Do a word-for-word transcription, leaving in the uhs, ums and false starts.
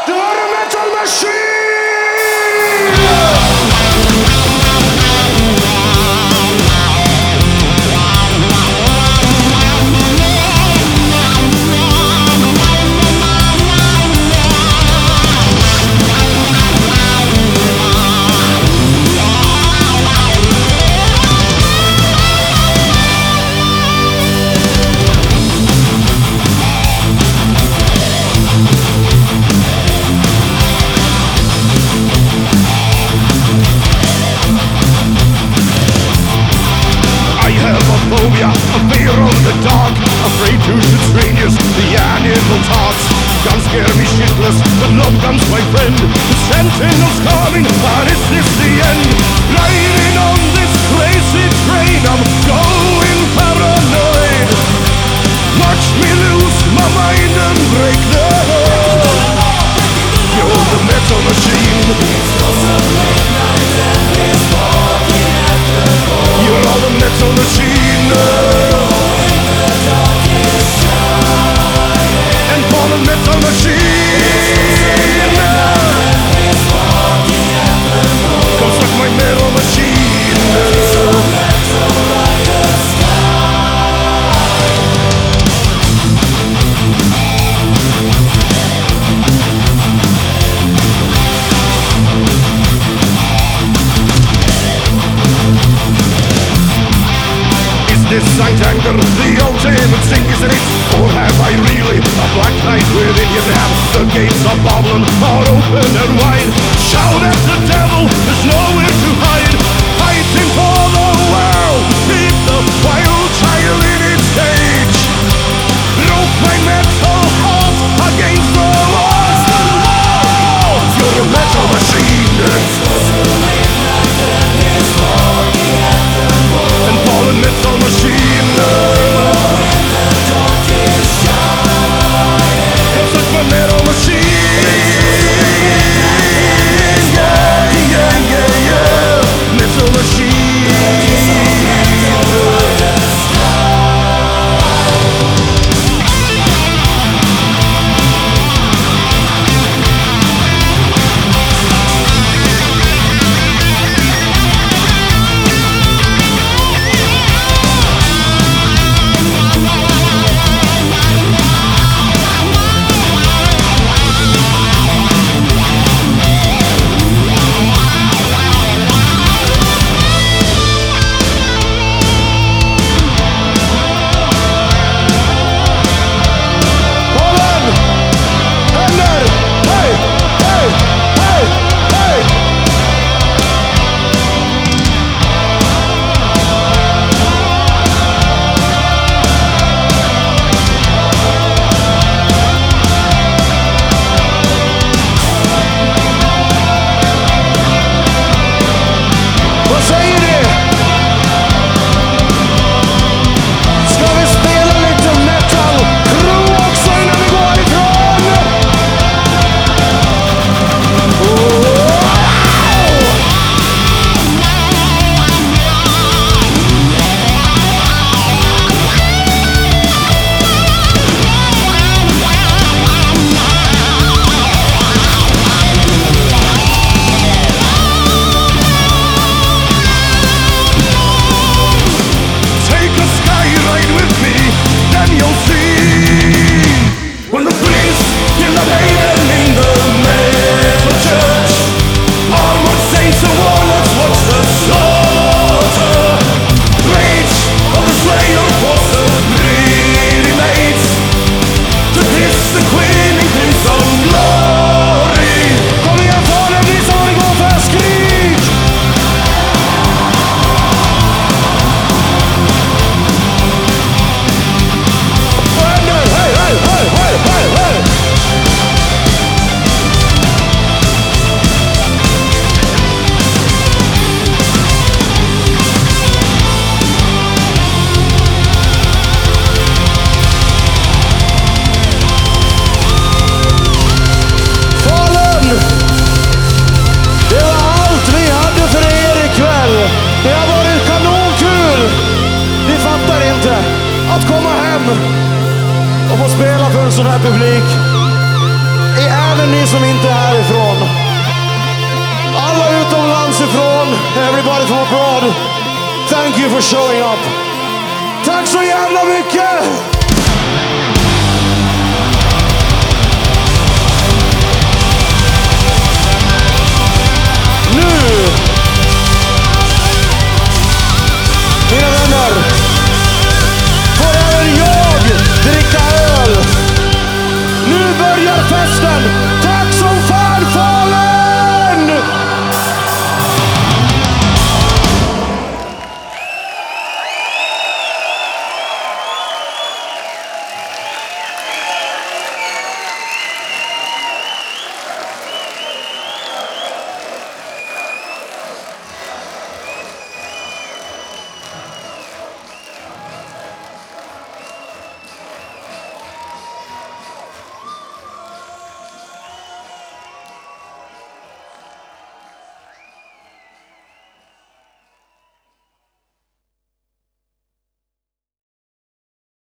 phobia, a fear of the dark, afraid to shoot strangers, the animal talks. Guns scare me shitless, but love guns, my friend. The sentinels coming, but is this the end? Riding on this crazy train, I'm going paranoid. Watch me lose my mind and break the law. You're the metal machine. You're all the metal machine. And for the metal machine, come suck my metal machine. This sight anger, the ultimate thing, isn't it? Or have I really a black light within your dam? The gates of Babylon are open and wide. Shout at the devil, there's nowhere to hide. Fighting for the world, keep the wild child in its cage. Broke my metal heart against the wall. You're a metal machine. And for the metal machine, it's like my metal machine. Yeah, yeah, yeah, yeah. Metal machine. Och få spela för en sån här publik i även ni som inte är härifrån. Alla utomlands ifrån. Everybody from abroad. Thank you for showing up. Tack så jävla mycket! Nu, mina vänner, får även jag dricka öl. Nu börjar festen!